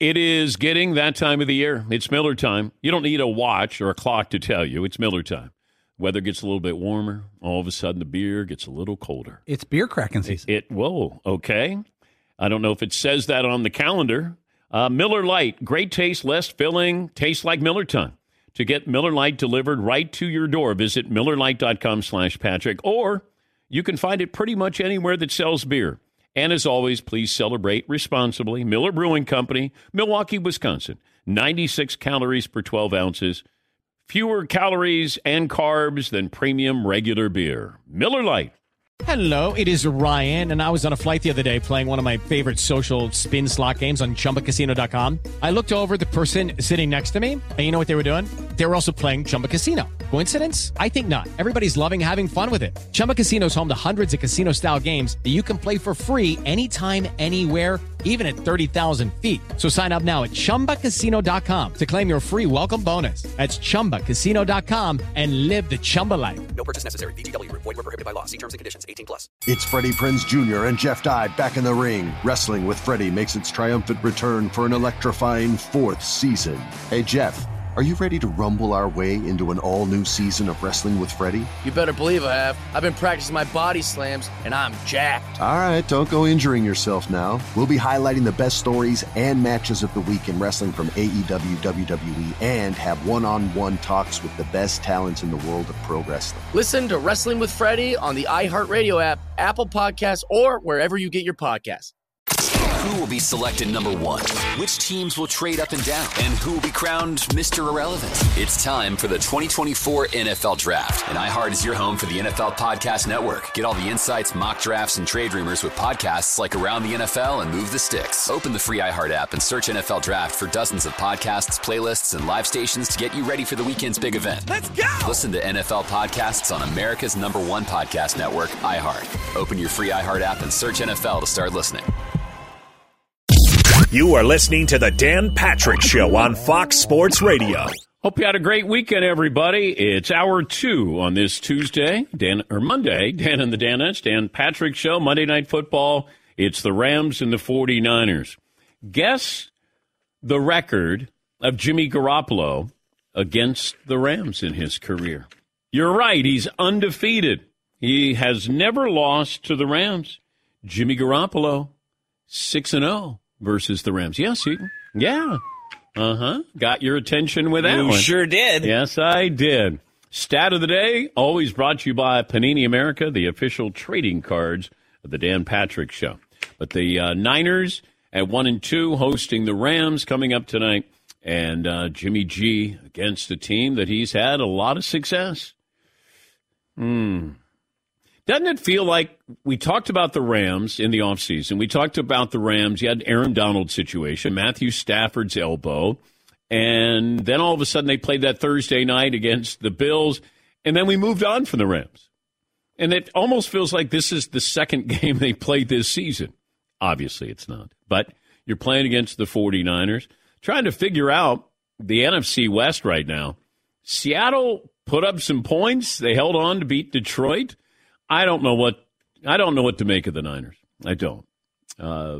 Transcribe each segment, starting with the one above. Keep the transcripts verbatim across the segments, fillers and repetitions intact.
It is getting that time of the year. It's Miller time. You don't need a watch or a clock to tell you. It's Miller time. Weather gets a little bit warmer. All of a sudden, the beer gets a little colder. It's beer cracking season. It, it whoa, okay. I don't know if it says that on the calendar. Uh, Miller Lite, great taste, less filling, tastes like Miller time. To get Miller Lite delivered right to your door, visit MillerLite.com slash Patrick, or you can find it pretty much anywhere that sells beer. And as always, please celebrate responsibly. Miller Brewing Company, Milwaukee, Wisconsin. ninety-six calories per twelve ounces. Fewer calories and carbs than premium regular beer. Miller Lite. Hello, it is Ryan, and I was on a flight the other day playing one of my favorite social spin slot games on Chumba Casino dot com. I looked over at the person sitting next to me, and you know what they were doing? They were also playing Chumba Casino. Coincidence? I think not. Everybody's loving having fun with it. Chumba Casino is home to hundreds of casino-style games that you can play for free anytime, anywhere, even at thirty thousand feet. So sign up now at Chumba Casino dot com to claim your free welcome bonus. That's Chumba Casino dot com and live the Chumba life. No purchase necessary. V G W. Void where prohibited by law. See terms and conditions. eighteen plus. It's Freddie Prinze Junior and Jeff Dye back in the ring. Wrestling with Freddie makes its triumphant return for an electrifying fourth season. Hey, Jeff, are you ready to rumble our way into an all-new season of Wrestling with Freddie? You better believe I have. I've been practicing my body slams, and I'm jacked. All right, don't go injuring yourself now. We'll be highlighting the best stories and matches of the week in wrestling from A E W, W W E, and have one-on-one talks with the best talents in the world of pro wrestling. Listen to Wrestling with Freddie on the iHeartRadio app, Apple Podcasts, or wherever you get your podcasts. Who will be selected number one? Which teams will trade up and down? And who will be crowned Mister Irrelevant? It's time for the twenty twenty-four N F L Draft. And iHeart is your home for the N F L Podcast Network. Get all the insights, mock drafts, and trade rumors with podcasts like Around the N F L and Move the Sticks. Open the free iHeart app and search N F L Draft for dozens of podcasts, playlists, and live stations to get you ready for the weekend's big event. Let's go! Listen to N F L podcasts on America's number one podcast network, iHeart. Open your free iHeart app and search N F L to start listening. You are listening to the Dan Patrick Show on Fox Sports Radio. Hope you had a great weekend, everybody. It's hour two on this Tuesday, Dan or Monday, Dan and the Danettes, Dan Patrick Show, Monday Night Football. It's the Rams and the forty-niners. Guess the record of Jimmy Garoppolo against the Rams in his career. You're right, he's undefeated. He has never lost to the Rams. Jimmy Garoppolo, six and oh. Versus the Rams. Yes, Eaton. Yeah. Uh-huh. Got your attention with that you one. You sure did. Yes, I did. Stat of the day, always brought to you by Panini America, the official trading cards of the Dan Patrick Show. But the uh, Niners at one and two hosting the Rams coming up tonight. And uh, Jimmy G against a team that he's had a lot of success. Hmm. Doesn't it feel like we talked about the Rams in the offseason? We talked about the Rams. You had Aaron Donald's situation, Matthew Stafford's elbow, and then all of a sudden they played that Thursday night against the Bills, and then we moved on from the Rams. And it almost feels like this is the second game they played this season. Obviously it's not. But you're playing against the forty-niners, trying to figure out the N F C West right now. Seattle put up some points. They held on to beat Detroit. I don't know what I don't know what to make of the Niners. I don't. Uh,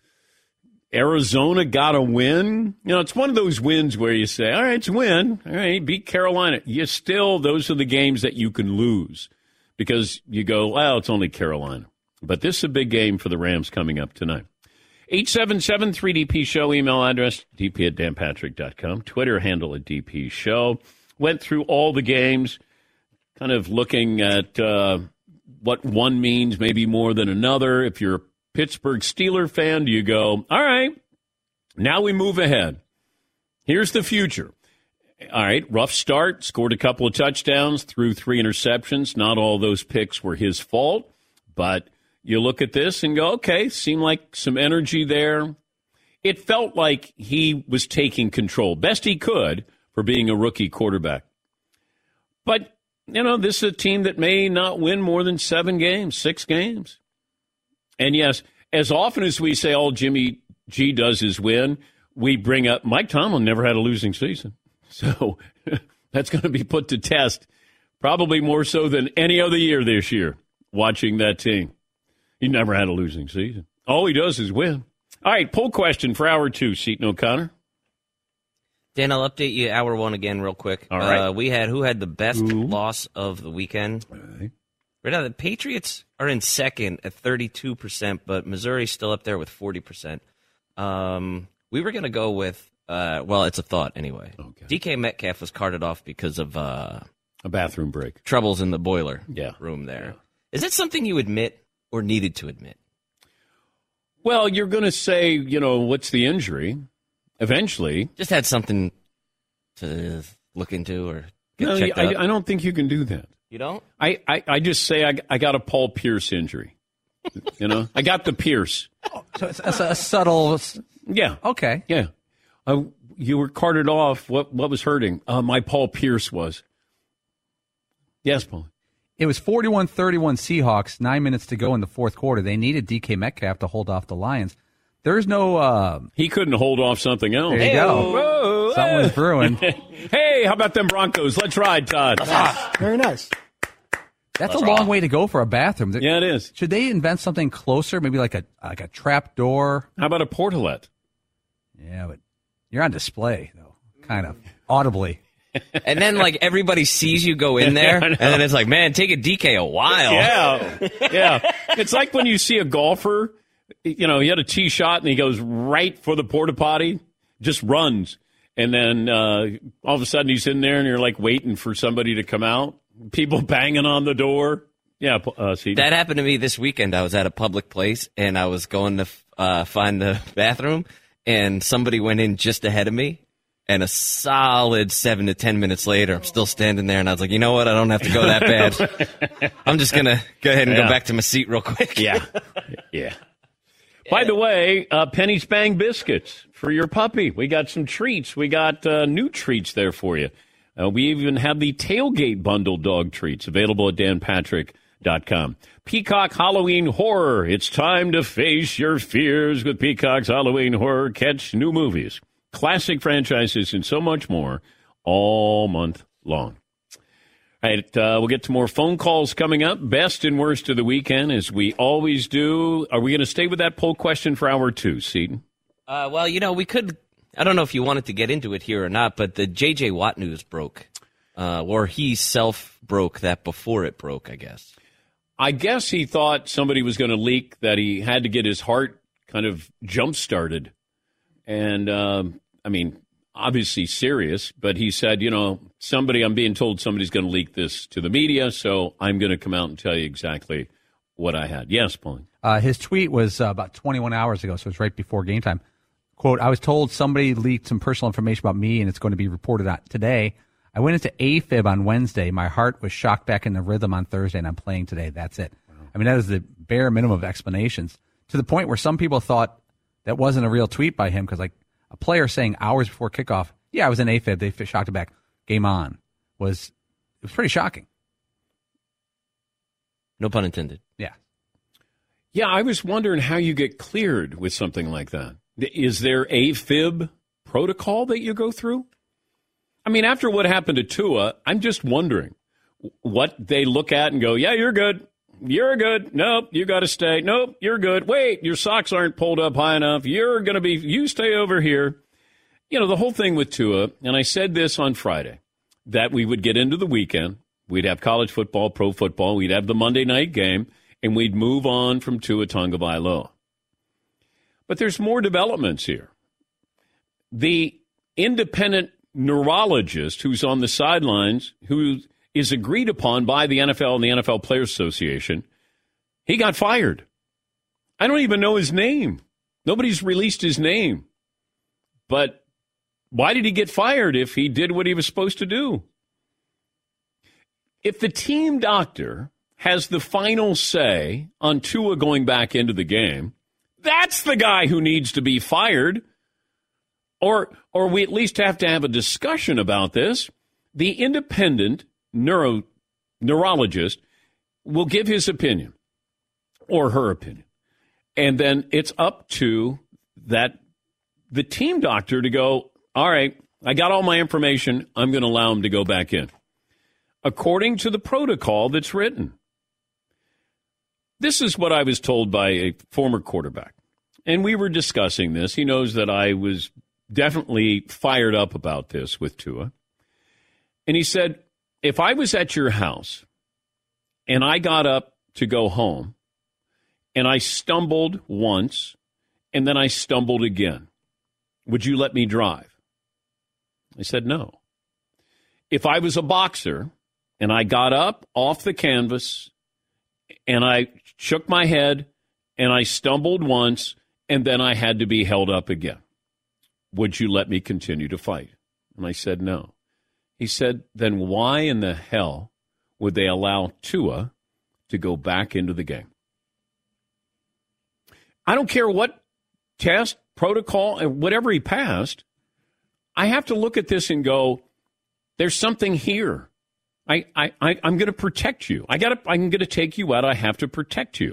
Arizona got a win. You know, it's one of those wins where you say, all right, it's a win. All right, beat Carolina. You still, those are the games that you can lose because you go, well, it's only Carolina. But this is a big game for the Rams coming up tonight. eight seven seven three D P Show, email address, d p at dan patrick dot com, Twitter handle at D P Show. Went through all the games, kind of looking at uh, what one means maybe more than another. If you're a Pittsburgh Steelers fan, do you go, all right, now we move ahead. Here's the future. All right, rough start, scored a couple of touchdowns, threw three interceptions. Not all those picks were his fault, but you look at this and go, okay, seemed like some energy there. It felt like he was taking control, best he could for being a rookie quarterback. But you know, this is a team that may not win more than seven games, six games. And yes, as often as we say all Jimmy G does is win, we bring up Mike Tomlin never had a losing season. So that's going to be put to test probably more so than any other year this year, watching that team. He never had a losing season. All he does is win. All right, poll question for hour two, Seton O'Connor. Dan, I'll update you hour one again real quick. All right. Uh, we had who had the best Ooh. loss of the weekend. Right. Right now, the Patriots are in second at thirty-two percent, but Missouri's still up there with forty percent. Um, we were going to go with, uh, well, it's a thought anyway. Okay. D K Metcalf was carted off because of uh, a bathroom break. Troubles in the boiler yeah. room there. Yeah. Is that something you admit or needed to admit? Well, you're going to say, you know, what's the injury? Eventually. Just had something to look into or get no, checked I, out. I don't think you can do that. You don't? I, I, I just say I, I got a Paul Pierce injury. You know, I got the Pierce. Oh, so it's, it's a subtle. Yeah. Okay. Yeah. Uh, you were carted off. What what was hurting? Uh, my Paul Pierce was. Yes, Paul. It was forty-one thirty-one Seahawks, nine minutes to go in the fourth quarter. They needed D K Metcalf to hold off the Lions. There's no... Uh, he couldn't hold off something else. There you go. Whoa, Something was brewing. Hey, how about them Broncos? Let's ride, Todd. Ah, very nice. That's a long way to go for a bathroom. Yeah, it is. Should they invent something closer, maybe like a like a trap door? How about a portalette? Yeah, but you're on display, though, kind of, audibly. And then, like, everybody sees you go in there, and then it's like, man, take a D K a while. Yeah, yeah. It's like when you see a golfer, you know, he had a tee shot, and he goes right for the porta potty, just runs. And then uh, all of a sudden he's in there, and you're, like, waiting for somebody to come out. People banging on the door. Yeah, uh, see. That happened to me this weekend. I was at a public place, and I was going to uh, find the bathroom, and somebody went in just ahead of me. And a solid seven to ten minutes later, I'm still standing there, and I was like, you know what? I don't have to go that bad. I'm just going to go ahead and yeah. go back to my seat real quick. Yeah. Yeah. By the way, uh, Penny's Bang Biscuits for your puppy. We got some treats. We got uh, new treats there for you. Uh, we even have the Tailgate Bundle dog treats available at dan patrick dot com. Peacock Halloween Horror. It's time to face your fears with Peacock's Halloween Horror. Catch new movies, classic franchises, and so much more all month long. All right, uh, we'll get to more phone calls coming up. Best and worst of the weekend, as we always do. Are we going to stay with that poll question for hour two, Seton? Uh, well, you know, we could. I don't know if you wanted to get into it here or not, but the J J. Watt news broke. Uh, or he self-broke that before it broke, I guess. I guess he thought somebody was going to leak that he had to get his heart kind of jump-started. And, um, I mean, obviously serious, but he said, you know, somebody, I'm being told somebody's going to leak this to the media, so I'm going to come out and tell you exactly what I had. Yes, Paul. Uh, his tweet was uh, about twenty-one hours ago, so it's right before game time. Quote, I was told somebody leaked some personal information about me, and it's going to be reported on today. I went into AFib on Wednesday. My heart was shocked back into rhythm on Thursday, and I'm playing today. That's it. Wow. I mean, that is the bare minimum of explanations, to the point where some people thought that wasn't a real tweet by him, because, like, a player saying hours before kickoff, yeah, I was in AFib, they shocked it back, game on, was it was pretty shocking. No pun intended. Yeah. Yeah, I was wondering how you get cleared with something like that. Is there a fib protocol that you go through? I mean, after what happened to Tua, I'm just wondering what they look at and go, yeah, you're good. You're good. Nope, you got to stay. Nope, you're good. Wait, your socks aren't pulled up high enough. You're going to be, you stay over here. You know, the whole thing with Tua, and I said this on Friday, that we would get into the weekend. We'd have college football, pro football. We'd have the Monday night game, and we'd move on from Tua Tagovailoa. But there's more developments here. The independent neurologist who's on the sidelines, who is agreed upon by the N F L and the N F L Players Association, he got fired. I don't even know his name. Nobody's released his name. But why did he get fired if he did what he was supposed to do? If the team doctor has the final say on Tua going back into the game, that's the guy who needs to be fired. Or or we at least have to have a discussion about this. The independent neuro neurologist will give his opinion or her opinion. And then it's up to that the team doctor to go, all right, I got all my information. I'm going to allow him to go back in, according to the protocol that's written. This is what I was told by a former quarterback. and we were discussing this. He knows that I was definitely fired up about this with Tua. And he said, if I was at your house and I got up to go home and I stumbled once and then I stumbled again, would you let me drive? I said, no. If I was a boxer and I got up off the canvas and I shook my head and I stumbled once and then I had to be held up again, would you let me continue to fight? And I said, no. He said, then why in the hell would they allow Tua to go back into the game? I don't care what test, protocol, whatever he passed. I have to look at this and go, there's something here. I, I, I, I'm going to protect you. I got. I'm going to take you out. I have to protect you.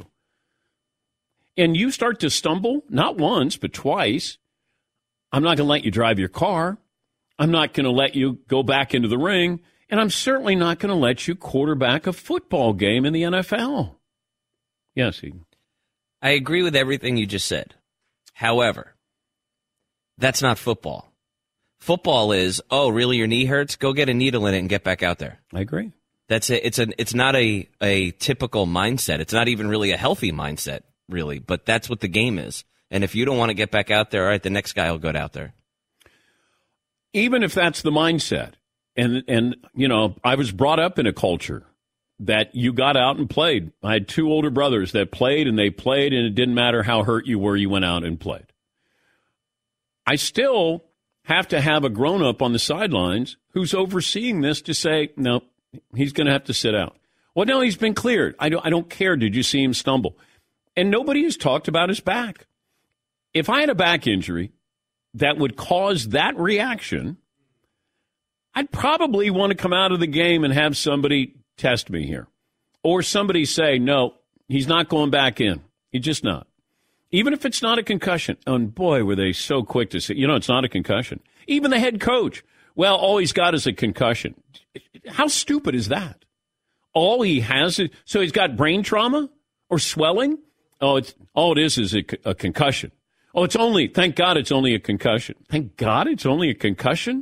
And you start to stumble, not once, but twice. I'm not going to let you drive your car. I'm not going to let you go back into the ring. And I'm certainly not going to let you quarterback a football game in the N F L. Yes, Eden. I agree with everything you just said. However, that's not football. Football is, oh, really, your knee hurts? Go get a needle in it and get back out there. I agree. That's it. It's a, it's not a, a typical mindset. It's not even really a healthy mindset, really. But that's what the game is. And if you don't want to get back out there, all right, the next guy will go out there. Even if that's the mindset, and, and you know, I was brought up in a culture that you got out and played. I had two older brothers that played, and they played, and it didn't matter how hurt you were, you went out and played. I still have to have a grown-up on the sidelines who's overseeing this to say, no, he's going to have to sit out. Well, no, he's been cleared. I don't, I don't care. Did you see him stumble? And nobody has talked about his back. If I had a back injury that would cause that reaction, I'd probably want to come out of the game and have somebody test me here. Or somebody say, no, he's not going back in. He's just not. Even if it's not a concussion. And boy, were they so quick to say, you know, it's not a concussion. Even the head coach, well, all he's got is a concussion. How stupid is that? All he has is, so he's got brain trauma or swelling? Oh, it's all it is is a, a concussion. Oh, it's only, thank God it's only a concussion. Thank God it's only a concussion?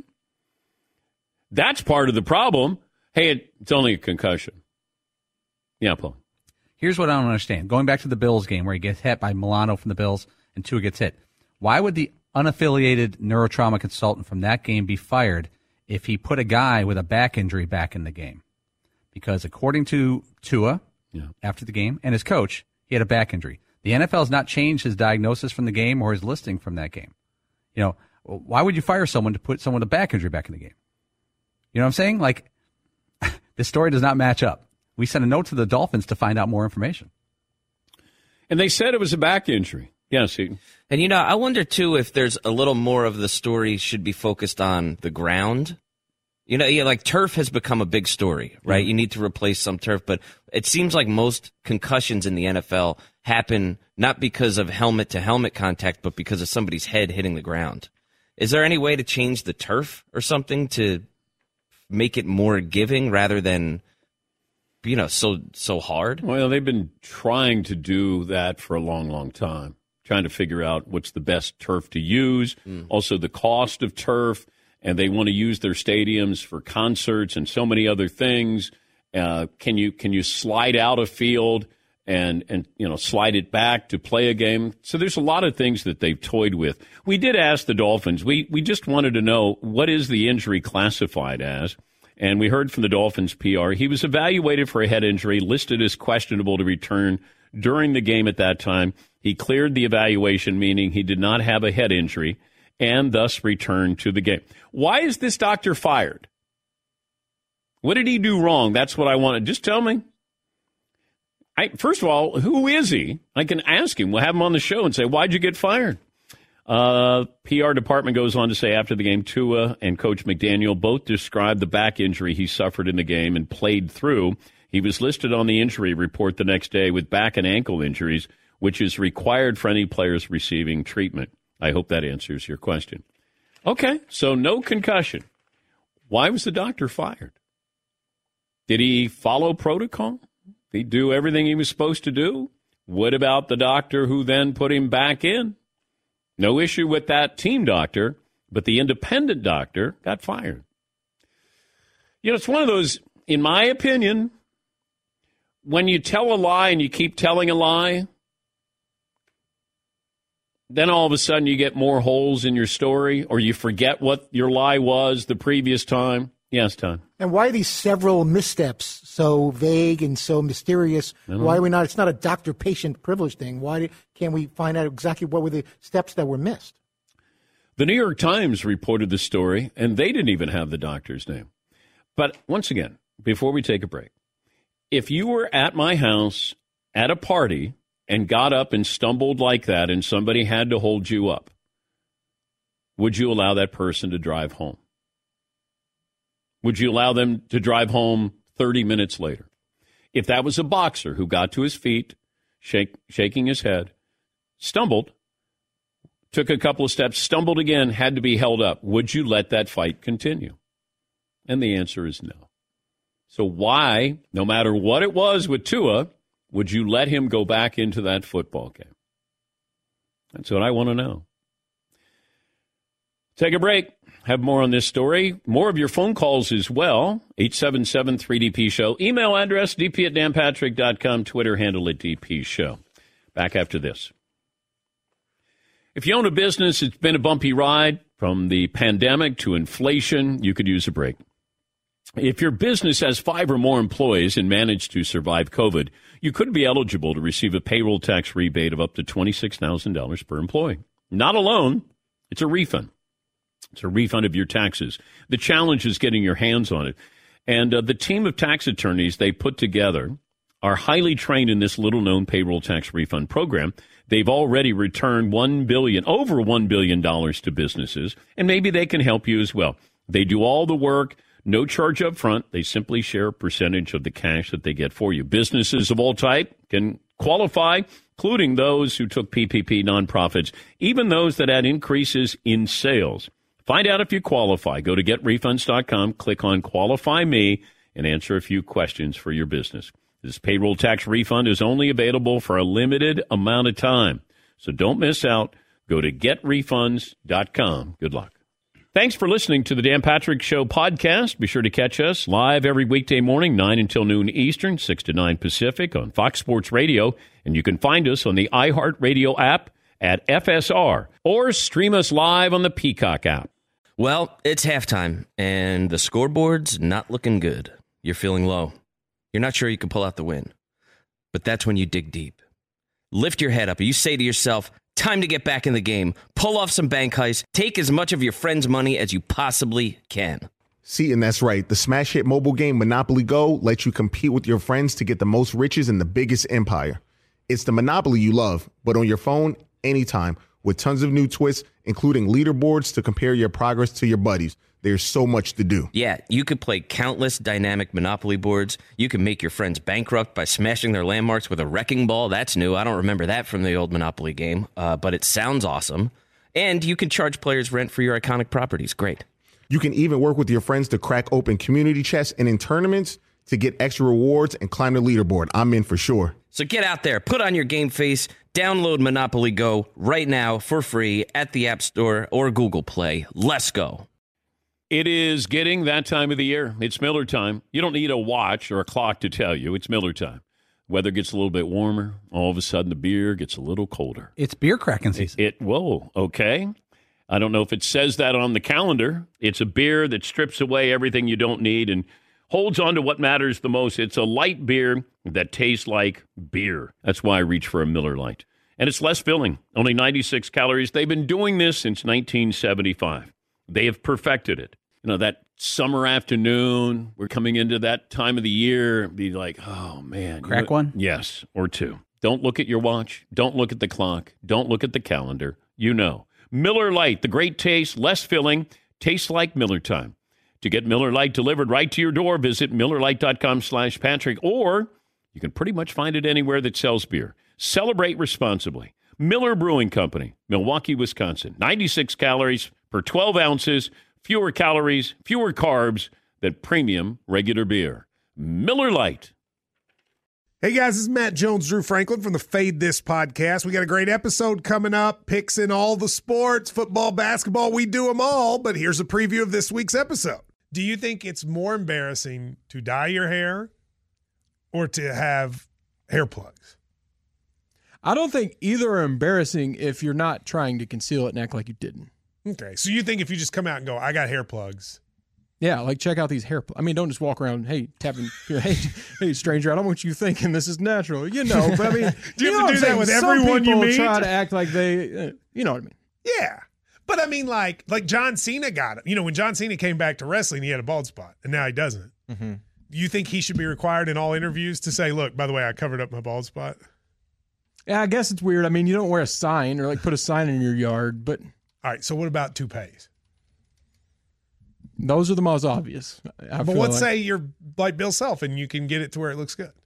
That's part of the problem. Hey, it, it's only a concussion. Yeah, Paul. Here's what I don't understand. Going back to the Bills game where he gets hit by Milano from the Bills and Tua gets hit. Why would the unaffiliated neurotrauma consultant from that game be fired if he put a guy with a back injury back in the game? Because according to Tua, yeah. after the game, and his coach, he had a back injury. The N F L has not changed his diagnosis from the game or his listing from that game. You know, why would you fire someone to put someone with a back injury back in the game? You know what I'm saying? Like, this story does not match up. We sent a note to the Dolphins to find out more information. And they said it was a back injury. Yes. He... And, you know, I wonder, too, if there's a little more of the story should be focused on the ground. You know, yeah, like turf has become a big story, right? Mm-hmm. You need to replace some turf. But it seems like most concussions in the N F L happen not because of helmet-to-helmet contact, but because of somebody's head hitting the ground. Is there any way to change the turf or something to make it more giving rather than... you know, so so hard? Well, they've been trying to do that for a long, long time, trying to figure out what's the best turf to use, mm. also the cost of turf, and they want to use their stadiums for concerts and so many other things. Uh, can you can you slide out a field and, and, you know, slide it back to play a game? So there's a lot of things that they've toyed with. We did ask the Dolphins. We, we just wanted to know, what is the injury classified as? And we heard from the Dolphins P R. He was evaluated for a head injury, listed as questionable to return during the game at that time. He cleared the evaluation, meaning he did not have a head injury, and thus returned to the game. Why is this doctor fired? What did he do wrong? That's what I wanted. Just tell me. I, first of all, who is he? I can ask him. We'll have him on the show and say, why'd you get fired? Uh, P R department goes on to say after the game, Tua and Coach McDaniel both described the back injury he suffered in the game and played through. He was listed on the injury report the next day with back and ankle injuries, which is required for any players receiving treatment. I hope that answers your question. Okay, so no concussion. Why was the doctor fired? Did he follow protocol? Did he do everything he was supposed to do? What about the doctor who then put him back in? No issue with that team doctor, but the independent doctor got fired. You know, it's one of those, in my opinion, when you tell a lie and you keep telling a lie, then all of a sudden you get more holes in your story, or you forget what your lie was the previous time. Yes, Tom. And why are these several missteps so vague and so mysterious? Why are we not? It's not a doctor-patient privilege thing. Why can't we find out exactly what were the steps that were missed? The New York Times reported the story, and they didn't even have the doctor's name. But once again, before we take a break, if you were at my house at a party and got up and stumbled like that and somebody had to hold you up, would you allow that person to drive home? Would you allow them to drive home thirty minutes later? If that was a boxer who got to his feet, shake, shaking his head, stumbled, took a couple of steps, stumbled again, had to be held up, would you let that fight continue? And the answer is no. So why, no matter what it was with Tua, would you let him go back into that football game? That's what I want to know. Take a break. Have more on this story. More of your phone calls as well. eight seven seven three D P show. Email address, d p at dan patrick dot com. Twitter handle at D P show. Back after this. If you own a business, it's been a bumpy ride from the pandemic to inflation. You could use a break. If your business has five or more employees and managed to survive COVID, you could be eligible to receive a payroll tax rebate of up to twenty-six thousand dollars per employee. Not alone. It's a refund. It's a refund of your taxes. The challenge is getting your hands on it. And uh, the team of tax attorneys they put together are highly trained in this little-known payroll tax refund program. They've already returned one billion dollars, over one billion dollars to businesses, and maybe they can help you as well. They do all the work, no charge up front. They simply share a percentage of the cash that they get for you. Businesses of all type can qualify, including those who took P P P, nonprofits, even those that had increases in sales. Find out if you qualify. Go to get refunds dot com, click on Qualify Me, and answer a few questions for your business. This payroll tax refund is only available for a limited amount of time, so don't miss out. Go to get refunds dot com. Good luck. Thanks for listening to the Dan Patrick Show podcast. Be sure to catch us live every weekday morning, nine until noon Eastern, six to nine Pacific on Fox Sports Radio, and you can find us on the iHeartRadio app at F S R or stream us live on the Peacock app. Well, it's halftime, and the scoreboard's not looking good. You're feeling low. You're not sure you can pull out the win. But that's when you dig deep. Lift your head up, and you say to yourself, time to get back in the game. Pull off some bank heists. Take as much of your friend's money as you possibly can. See, and that's right. The smash hit mobile game Monopoly Go lets you compete with your friends to get the most riches in the biggest empire. It's the Monopoly you love, but on your phone, anytime, with tons of new twists, including leaderboards to compare your progress to your buddies. There's so much to do. Yeah, you could play countless dynamic Monopoly boards. You can make your friends bankrupt by smashing their landmarks with a wrecking ball. That's new. I don't remember that from the old Monopoly game, uh, but it sounds awesome. And you can charge players rent for your iconic properties. Great. You can even work with your friends to crack open community chests and in tournaments to get extra rewards and climb the leaderboard. I'm in for sure. So get out there, put on your game face, download Monopoly Go right now for free at the App Store or Google Play. Let's go. It is getting that time of the year. It's Miller time. You don't need a watch or a clock to tell you. It's Miller time. Weather gets a little bit warmer. All of a sudden, the beer gets a little colder. It's beer cracking season. It, it whoa, okay. I don't know if it says that on the calendar. It's a beer that strips away everything you don't need and holds on to what matters the most. It's a light beer that tastes like beer. That's why I reach for a Miller Lite. And it's less filling, only ninety-six calories. They've been doing this since nineteen seventy-five. They have perfected it. You know, that summer afternoon, we're coming into that time of the year, be like, oh, man. Crack you know, one? Yes, or two. Don't look at your watch. Don't look at the clock. Don't look at the calendar. You know. Miller Lite, the great taste, less filling, tastes like Miller time. To get Miller Lite delivered right to your door, visit Miller Lite dot com slash Patrick, or you can pretty much find it anywhere that sells beer. Celebrate responsibly. Miller Brewing Company, Milwaukee, Wisconsin. ninety-six calories per twelve ounces, fewer calories, fewer carbs than premium regular beer. Miller Lite. Hey guys, this is Matt Jones, Drew Franklin from the Fade This podcast. We got a great episode coming up, picks in all the sports, football, basketball, we do them all, but here's a preview of this week's episode. Do you think it's more embarrassing to dye your hair or to have hair plugs? I don't think either are embarrassing if you're not trying to conceal it and act like you didn't. Okay, so you think if you just come out and go, I got hair plugs. Yeah, like check out these hair plugs. I mean, don't just walk around, hey, tapping, hey, hey, stranger, I don't want you thinking this is natural. You know, but I mean, do you, you have to do that with everyone you meet? Try to act like they, uh, you know what I mean? Yeah. But I mean, like, like John Cena got it. You know, when John Cena came back to wrestling, he had a bald spot, and now he doesn't. Mm-hmm. You think he should be required in all interviews to say, look, by the way, I covered up my bald spot? Yeah, I guess it's weird. I mean, you don't wear a sign or like put a sign in your yard, but. All right, so what about toupees? Those are the most obvious. I but let's like. say you're like Bill Self and you can get it to where it looks good.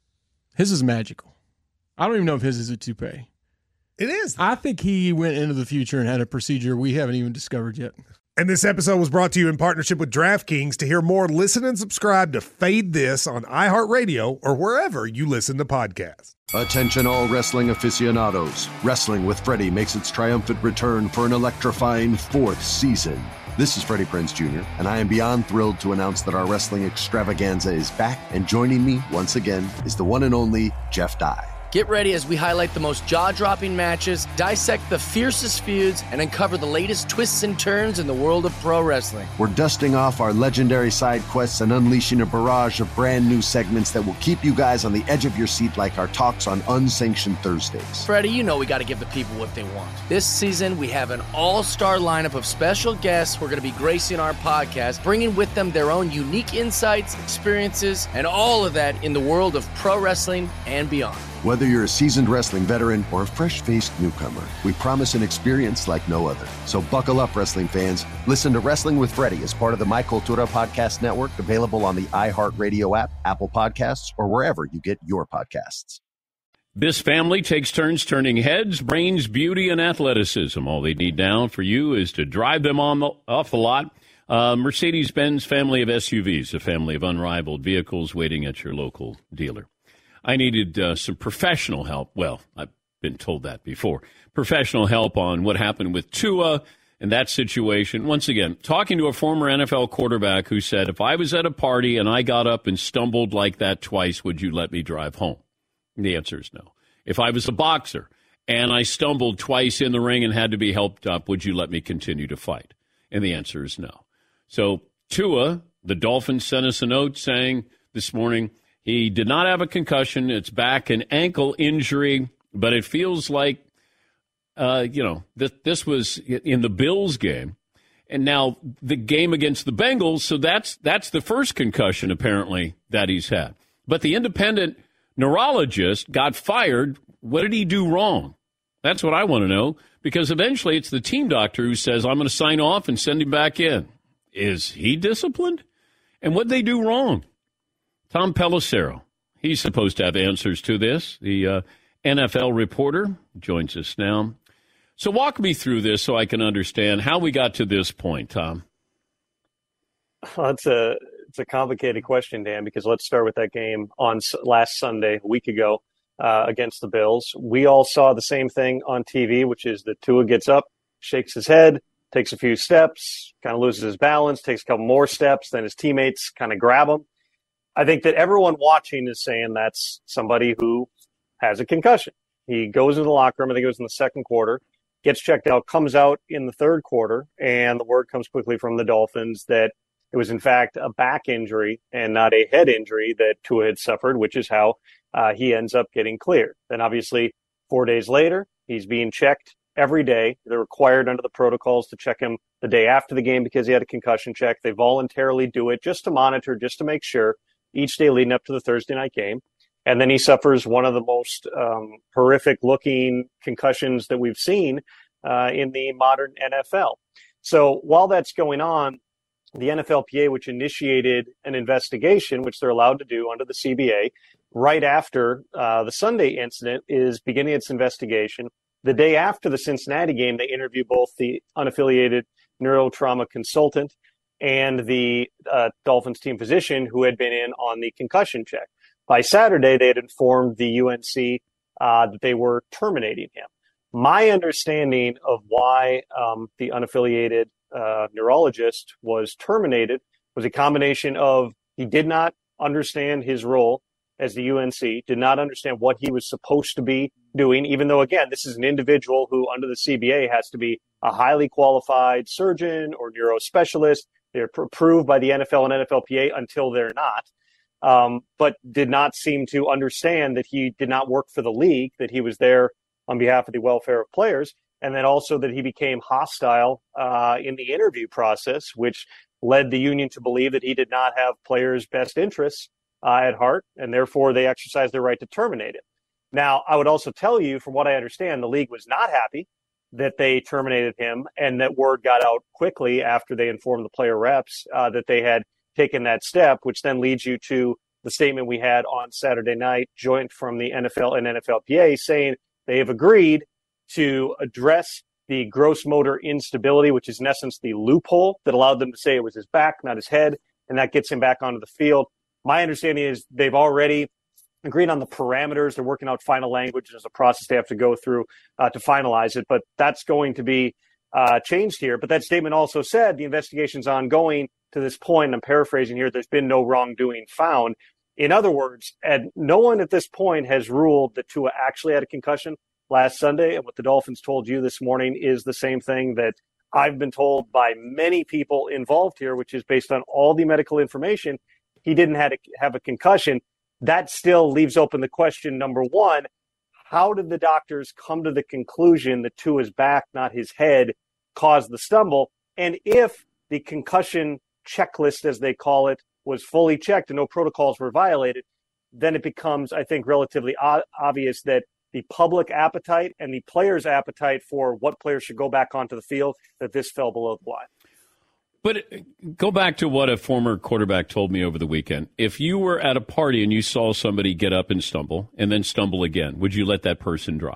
His is magical. I don't even know if his is a toupee. It is. I think he went into the future and had a procedure we haven't even discovered yet. And this episode was brought to you in partnership with DraftKings. To hear more, listen and subscribe to Fade This on iHeartRadio or wherever you listen to podcasts. Attention all wrestling aficionados. Wrestling with Freddie makes its triumphant return for an electrifying fourth season. This is Freddie Prinze Junior, and I am beyond thrilled to announce that our wrestling extravaganza is back, and joining me once again is the one and only Jeff Dye. Get ready as we highlight the most jaw-dropping matches, dissect the fiercest feuds, and uncover the latest twists and turns in the world of pro wrestling. We're dusting off our legendary side quests and unleashing a barrage of brand new segments that will keep you guys on the edge of your seat like our talks on Unsanctioned Thursdays. Freddie, you know we got to give the people what they want. This season, we have an all-star lineup of special guests who are going to be gracing our podcast, bringing with them their own unique insights, experiences, and all of that in the world of pro wrestling and beyond. Whether you're a seasoned wrestling veteran or a fresh-faced newcomer, we promise an experience like no other. So buckle up, wrestling fans. Listen to Wrestling with Freddie as part of the My Cultura Podcast Network, available on the iHeartRadio app, Apple Podcasts, or wherever you get your podcasts. This family takes turns turning heads, brains, beauty, and athleticism. All they need now for you is to drive them on the, off the lot. Uh, Mercedes-Benz family of S U Vs, a family of unrivaled vehicles waiting at your local dealer. I needed uh, some professional help. Well, I've been told that before. Professional help on what happened with Tua and that situation. Once again, talking to a former N F L quarterback who said, if I was at a party and I got up and stumbled like that twice, would you let me drive home? And the answer is no. If I was a boxer and I stumbled twice in the ring and had to be helped up, would you let me continue to fight? And the answer is no. So Tua, the Dolphins sent us a note saying this morning, he did not have a concussion. It's back and ankle injury, but it feels like, uh, you know, this, this was in the Bills game. And now the game against the Bengals, so that's that's the first concussion, apparently, that he's had. But the independent neurologist got fired. What did he do wrong? That's what I want to know, because eventually it's the team doctor who says, I'm going to sign off and send him back in. Is he disciplined? And what did they do wrong? Tom Pelissero, he's supposed to have answers to this. The uh, N F L reporter joins us now. So walk me through this so I can understand how we got to this point, Tom. Well, it's a it's a complicated question, Dan, because let's start with that game on last Sunday, a week ago, uh, against the Bills. We all saw the same thing on T V, which is that Tua gets up, shakes his head, takes a few steps, kind of loses his balance, takes a couple more steps, then his teammates kind of grab him. I think that everyone watching is saying that's somebody who has a concussion. He goes into the locker room, I think it was in the second quarter, gets checked out, comes out in the third quarter, and the word comes quickly from the Dolphins that it was, in fact, a back injury and not a head injury that Tua had suffered, which is how uh, he ends up getting cleared. Then, obviously, four days later, he's being checked every day. They're required under the protocols to check him the day after the game because he had a concussion check. They voluntarily do it just to monitor, just to make sure, each day leading up to the Thursday night game. And then he suffers one of the most um, horrific-looking concussions that we've seen uh, in the modern N F L. So while that's going on, the N F L P A, which initiated an investigation, which they're allowed to do under the C B A, right after uh, the Sunday incident, is beginning its investigation. The day after the Cincinnati game, they interview both the unaffiliated neurotrauma consultant and the uh, Dolphins team physician who had been in on the concussion check. by Saturday, they had informed the U N C uh, that they were terminating him. My understanding of why um, the unaffiliated uh, neurologist was terminated was a combination of he did not understand his role as the U N C, did not understand what he was supposed to be doing, even though, again, this is an individual who, under the C B A, has to be a highly qualified surgeon or neurospecialist. They're approved by the N F L and N F L P A until they're not, um, but did not seem to understand that he did not work for the league, that he was there on behalf of the welfare of players, and then also that he became hostile uh, in the interview process, which led the union to believe that he did not have players' best interests uh, at heart, and therefore they exercised their right to terminate him. Now, I would also tell you, from what I understand, the league was not happy that they terminated him, and that word got out quickly after they informed the player reps uh, that they had taken that step, which then leads you to the statement we had on Saturday night, joint from the N F L and N F L P A, saying they have agreed to address the gross motor instability, which is in essence the loophole that allowed them to say it was his back, not his head, and that gets him back onto the field. My understanding is they've already agreed on the parameters. They're working out final language. There's a process they have to go through uh, to finalize it, but that's going to be uh, changed here. But that statement also said the investigation's ongoing to this point. I'm paraphrasing here. There's been no wrongdoing found. In other words, and no one at this point has ruled that Tua actually had a concussion last Sunday. And what the Dolphins told you this morning is the same thing that I've been told by many people involved here, which is based on all the medical information. He didn't have a, have a concussion. That still leaves open the question, number one, how did the doctors come to the conclusion that Tua's back, not his head, caused the stumble? And if the concussion checklist, as they call it, was fully checked and no protocols were violated, then it becomes, I think, relatively o- obvious that the public appetite and the players' appetite for what players should go back onto the field, that this fell below the line. But go back to what a former quarterback told me over the weekend. If you were at a party and you saw somebody get up and stumble and then stumble again, would you let that person drive?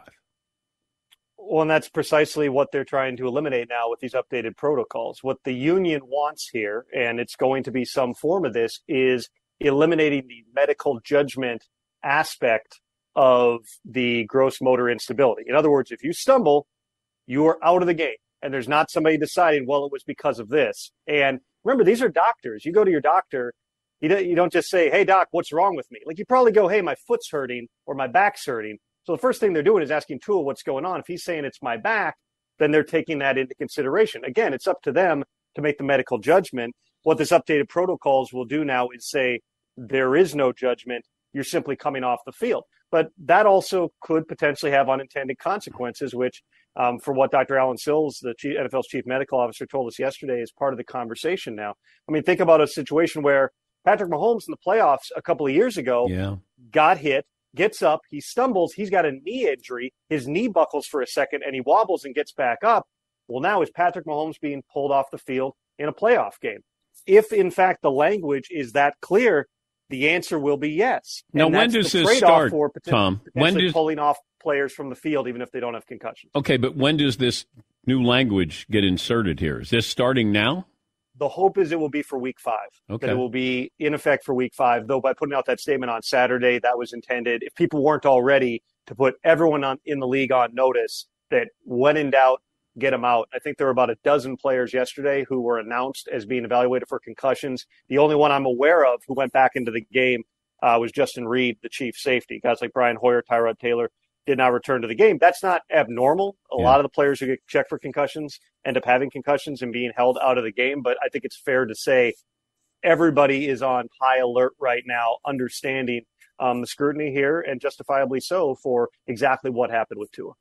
Well, and that's precisely what they're trying to eliminate now with these updated protocols. What the union wants here, and it's going to be some form of this, is eliminating the medical judgment aspect of the gross motor instability. In other words, if you stumble, you are out of the game. And there's not somebody deciding, well, it was because of this. And remember, these are doctors. You go to your doctor, you don't, you don't just say, hey, doc, what's wrong with me? Like, you probably go, hey, my foot's hurting or my back's hurting. So the first thing they're doing is asking Tua what's going on. If he's saying it's my back, then they're taking that into consideration. Again, it's up to them to make the medical judgment. What this updated protocols will do now is say there is no judgment. You're simply coming off the field. But that also could potentially have unintended consequences, which Um, from what Doctor Alan Sills, the chief, N F L's chief medical officer, told us yesterday is part of the conversation now. I mean, think about a situation where Patrick Mahomes in the playoffs a couple of years ago yeah. got hit, gets up, he stumbles, he's got a knee injury, his knee buckles for a second, and he wobbles and gets back up. Well, now is Patrick Mahomes being pulled off the field in a playoff game? If, in fact, the language is that clear, the answer will be yes. Now, and when that's does the this trade-off start, for poten- Tom? When potentially does pulling off players from the field, even if they don't have concussions. Okay, but when does this new language get inserted here? Is this starting now? The hope is it will be for week five. Okay. That it will be in effect for week five, though by putting out that statement on Saturday, that was intended, if people weren't already, to put everyone on, in the league on notice that when in doubt, get them out. I think there were about a dozen players yesterday who were announced as being evaluated for concussions. The only one I'm aware of who went back into the game uh, was Justin Reed, the chief safety. Guys like Brian Hoyer, Tyrod Taylor did not return to the game. That's not abnormal. A Yeah. lot of the players who get checked for concussions end up having concussions and being held out of the game. But I think it's fair to say everybody is on high alert right now, understanding um, the scrutiny here, and justifiably so, for exactly what happened with Tua.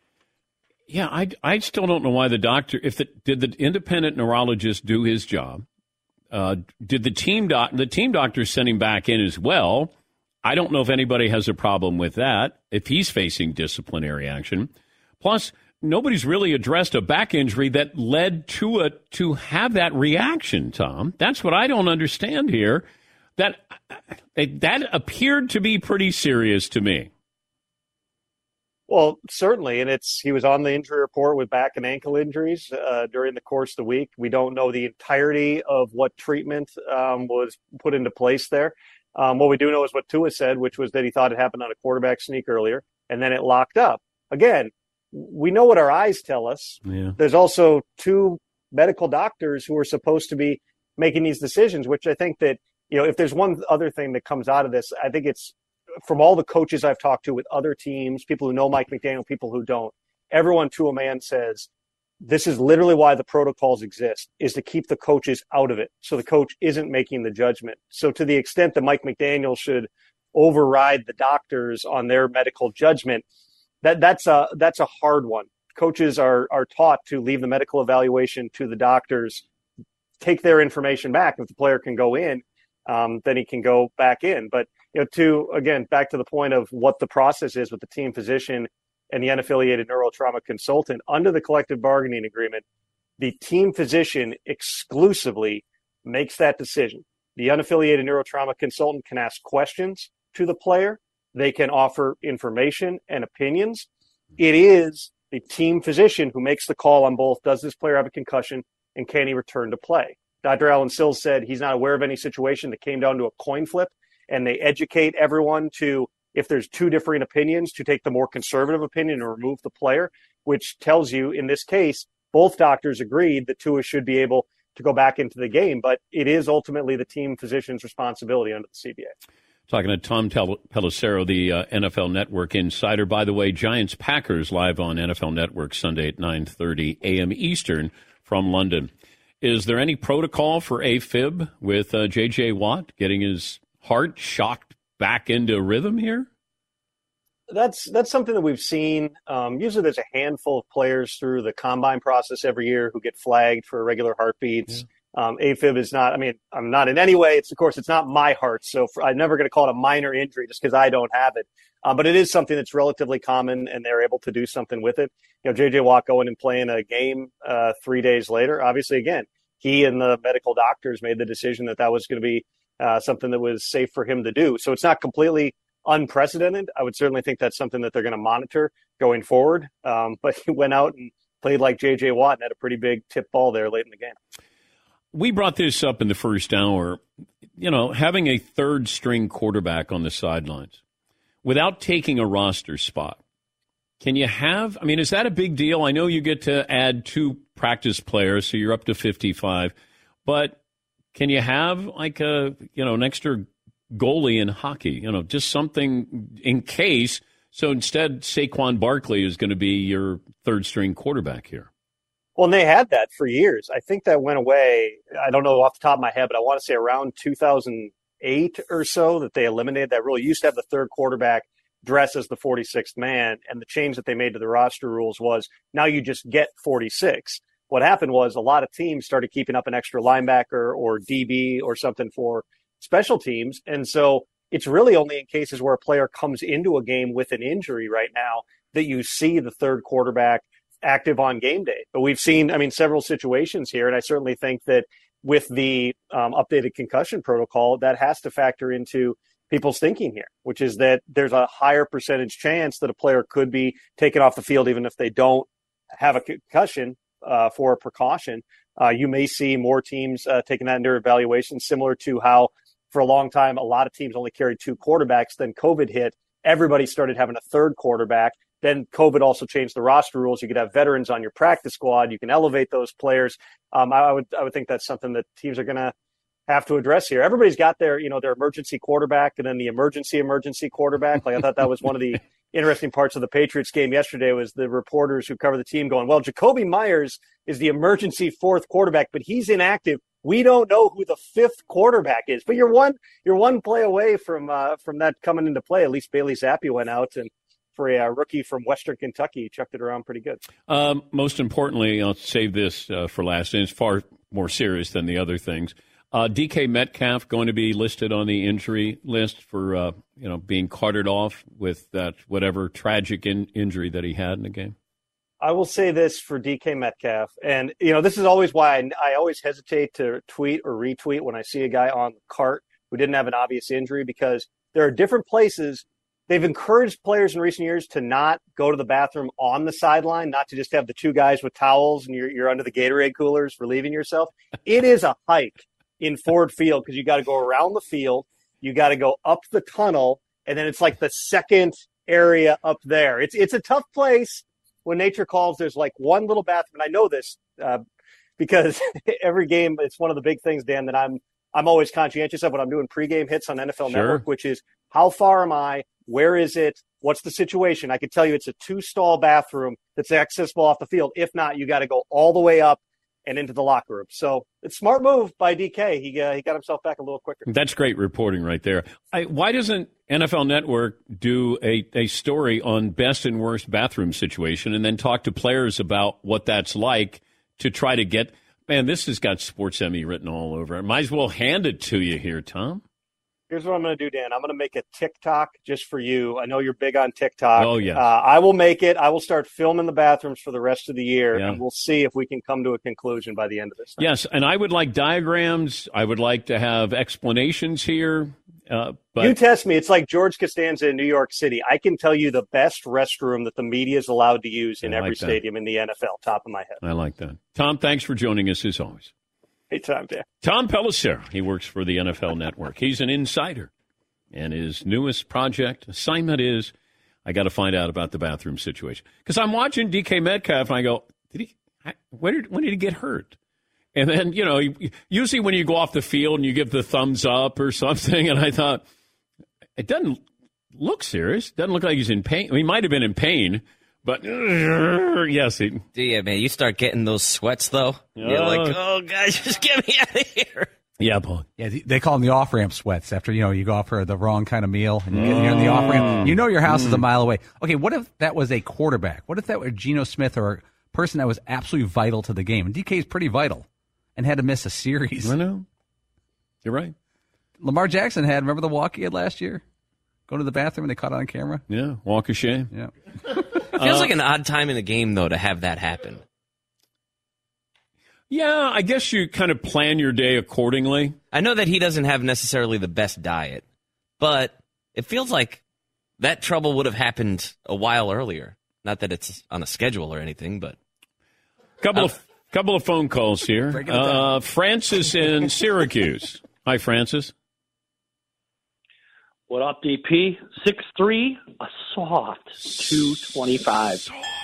Yeah, I, I still don't know why the doctor, if the, did the independent neurologist do his job? Uh, did the team doc, the team doctor send him back in as well? I don't know if anybody has a problem with that, if he's facing disciplinary action. Plus, nobody's really addressed a back injury that led to a, to have that reaction, Tom. That's what I don't understand here. That, that appeared to be pretty serious to me. Well, certainly, and it's he was on the injury report with back and ankle injuries uh, during the course of the week. We don't know the entirety of what treatment um, was put into place there. Um, what we do know is what Tua said, which was that he thought it happened on a quarterback sneak earlier, and then it locked up. Again, we know what our eyes tell us. Yeah. There's also two medical doctors who are supposed to be making these decisions, which I think that, you know, if there's one other thing that comes out of this, I think it's from all the coaches I've talked to with other teams, people who know Mike McDaniel, people who don't, everyone to a man says, this is literally why the protocols exist, is to keep the coaches out of it. So the coach isn't making the judgment. So to the extent that Mike McDaniel should override the doctors on their medical judgment, that that's a, that's a hard one. Coaches are, are taught to leave the medical evaluation to the doctors, take their information back. If the player can go in, um, then he can go back in. But, you know, to, again, back to the point of what the process is with the team physician and the unaffiliated neurotrauma consultant, under the collective bargaining agreement, the team physician exclusively makes that decision. The unaffiliated neurotrauma consultant can ask questions to the player. They can offer information and opinions. It is the team physician who makes the call on both, does this player have a concussion and can he return to play? Doctor Alan Sills said he's not aware of any situation that came down to a coin flip, and they educate everyone to, if there's two differing opinions, to take the more conservative opinion and remove the player, which tells you in this case, both doctors agreed that Tua should be able to go back into the game, but it is ultimately the team physician's responsibility under the C B A. Talking to Tom Pelissero, the uh, N F L Network insider. By the way, Giants-Packers live on N F L Network Sunday at nine thirty a.m. Eastern from London. Is there any protocol for AFib with uh, J J. Watt getting his heart shocked back into rhythm here? That's that's something that we've seen. Um, usually there's a handful of players through the combine process every year who get flagged for irregular heartbeats. Yeah. Um, AFib is not, I mean, I'm not in any way. It's, of course, it's not my heart. So for, I'm never going to call it a minor injury just because I don't have it. Uh, but it is something that's relatively common, and they're able to do something with it. You know, J J. Watt going and playing a game uh, three days later. Obviously, again, he and the medical doctors made the decision that that was going to be uh, something that was safe for him to do. So it's not completely unprecedented. I would certainly think that's something that they're going to monitor going forward. Um, but he went out and played like J J. Watt and had a pretty big tip ball there late in the game. We brought this up in the first hour. You know, having a third string quarterback on the sidelines without taking a roster spot. Can you have, I mean, is that a big deal? I know you get to add two practice players, so you're up to fifty-five, but can you have like a, you know, an extra goalie in hockey, you know, just something in case? So instead, Saquon Barkley is going to be your third string quarterback here. Well, and they had that for years. I think that went away. I don't know off the top of my head, but I want to say around two thousand eight or so that they eliminated that rule. You used to have the third quarterback dress as the forty-sixth man, and the change that they made to the roster rules was now you just get forty-six. What happened was a lot of teams started keeping up an extra linebacker or D B or something for special teams, and so it's really only in cases where a player comes into a game with an injury right now that you see the third quarterback active on game day. But we've seen, I mean, several situations here, and I certainly think that with the um, updated concussion protocol, that has to factor into people's thinking here, which is that there's a higher percentage chance that a player could be taken off the field even if they don't have a concussion uh, for a precaution. Uh, you may see more teams uh, taking that into evaluation, similar to how for a long time a lot of teams only carried two quarterbacks. Then COVID hit. Everybody started having a third quarterback. Then COVID also changed the roster rules. You could have veterans on your practice squad. You can elevate those players. Um, I, I would I would think that's something that teams are going to have to address here. Everybody's got their, you know, their emergency quarterback and then the emergency emergency quarterback. Like I thought that was one of the interesting parts of the Patriots game yesterday was the reporters who cover the team going, well, Jacoby Myers is the emergency fourth quarterback, but he's inactive. We don't know who the fifth quarterback is. But you're one you're one play away from uh, from that coming into play. At least Bailey Zappi went out and for a uh, rookie from Western Kentucky, chucked it around pretty good. Um, most importantly, I'll save this uh, for last, and it's far more serious than the other things. Uh, D K Metcalf going to be listed on the injury list for uh, you know being carted off with that whatever tragic in- injury that he had in the game. I will say this for D K Metcalf, and you know this is always why I, I always hesitate to tweet or retweet when I see a guy on the cart who didn't have an obvious injury, because there are different places. They've encouraged players in recent years to not go to the bathroom on the sideline, not to just have the two guys with towels and you're, you're under the Gatorade coolers relieving yourself. It is a hike in Ford Field because you got to go around the field. you got to go up the tunnel, and then it's like the second area up there. It's it's a tough place when nature calls. There's like one little bathroom, and I know this uh, because every game, it's one of the big things, Dan, that I'm I'm always conscientious of when I'm doing pregame hits on N F L Sure. Network, which is how far am I? Where is it? What's the situation? I can tell you it's a two-stall bathroom that's accessible off the field. If not, you got to go all the way up and into the locker room. So it's a smart move by D K. He uh, he got himself back a little quicker. That's great reporting right there. I, why doesn't N F L Network do a, a story on best and worst bathroom situation and then talk to players about what that's like to try to get – man, this has got Sports Emmy written all over it. Might as well hand it to you here, Tom. Here's what I'm going to do, Dan. I'm going to make a TikTok just for you. I know you're big on TikTok. Oh, yeah. Uh, I will make it. I will start filming the bathrooms for the rest of the year, Yeah. and we'll see if we can come to a conclusion by the end of this thing. Yes, and I would like diagrams. I would like to have explanations here. Uh, but You test me. It's like George Costanza in New York City. I can tell you the best restroom that the media is allowed to use in I like every that. stadium in the N F L, top of my head. I like that. Tom, thanks for joining us as always. Hey, Tom, Dan. Tom Pelissero. He works for the N F L Network. He's an insider. And his newest project assignment is, I got to find out about the bathroom situation. Because I'm watching D K Metcalf, and I go, did he? Where did, when did he get hurt? And then, you know, usually when you go off the field and you give the thumbs up or something, and I thought, it doesn't look serious. Doesn't look like he's in pain. I mean, he might have been in pain, but uh, yes. He, Yeah, man, you start getting those sweats, though. You're Uh, like, oh, guys, just get me out of here. Yeah, Paul. Yeah, they call them the off-ramp sweats after, you know, you go off for the wrong kind of meal and you get you're in the off-ramp. You know your house is a mile away. Okay, what if that was a quarterback? What if that were Geno Smith or a person that was absolutely vital to the game? And D K is pretty vital and had to miss a series. I know. You're right. Lamar Jackson had, remember the walk he had last year? Go to the bathroom and they caught it on camera? Yeah, walk of shame. Yeah. Feels like an odd time in the game, though, to have that happen. Yeah, I guess you kind of plan your day accordingly. I know that he doesn't have necessarily the best diet, but it feels like that trouble would have happened a while earlier. Not that it's on a schedule or anything, but Couple uh, of couple of phone calls here. Uh, Francis in Syracuse. Hi, Francis. What up, D P? six three, a soft two twenty-five.